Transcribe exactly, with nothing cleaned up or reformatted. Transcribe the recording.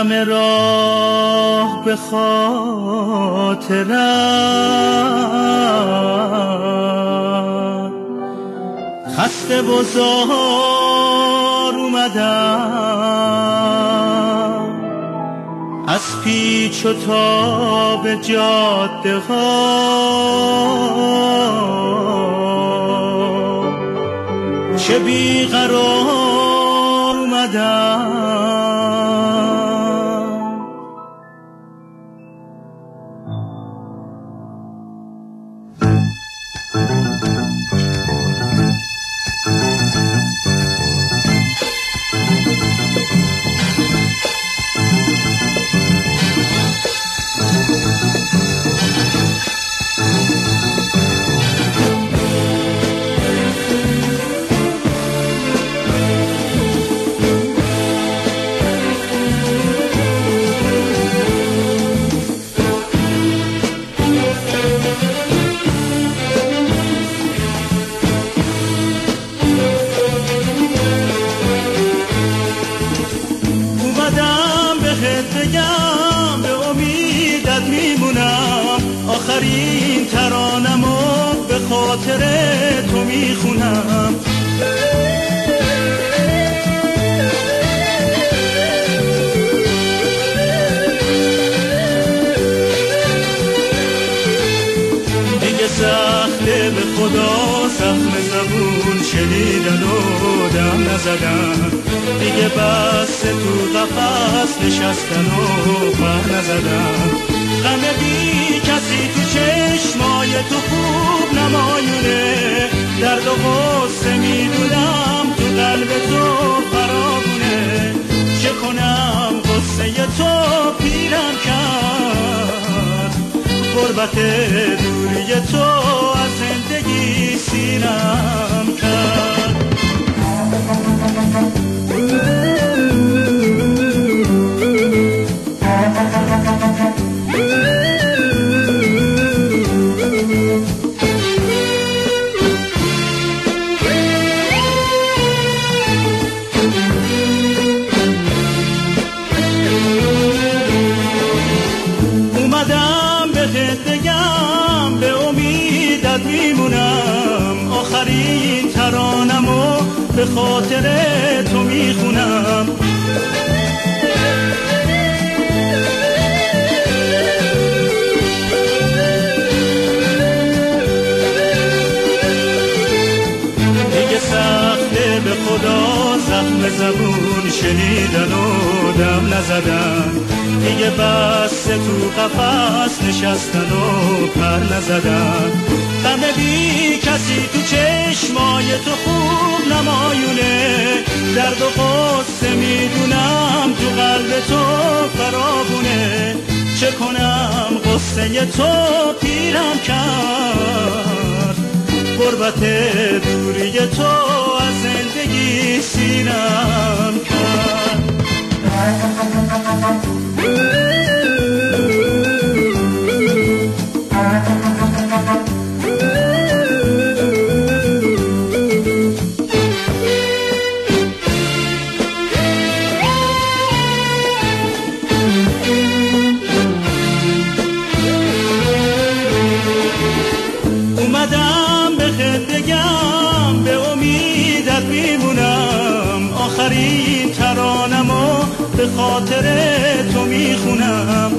همه راه به خاطرم، خسته و زار اومدم از پیچ و تاب جاده ها، چه بیقرار اومدم بگم به امیدت میمونم، آخرین ترانمو به خاطر تو میخونم. دیگه سخته به خدا زخم زبون شنیدن و دم نزدن، دیگه بس تو قفس نشستن و پر نزدن. غم بی کسی تو چشمای تو خوب نمایونه، درد و غصه میدونم تو قلب تو فراوونه. چه کنم غصه تو پیرم کرد، غربت دوری تو از زندگی سیرم کرد. اومدم بهت بگم به امیدت میمونم، آخرین ترانمو به خاطر تو میخونم. دیگه سخته به خدا زخم زبون شنیدن و دم نزدن، دیگه بس تو قفس نشستن و پر نزدن. غم بی کسی تو چشمای تو خوب نمایونه، درد و غصه میدونم تو قلب تو فراوونه. چه کنم غصه تو پیرم کرد، غربت دوری تو از زندگی سیرم کرد. اومدم بهت بگم به امیدت میمونم، آخرین ترانمو به خاطر تو میخونم.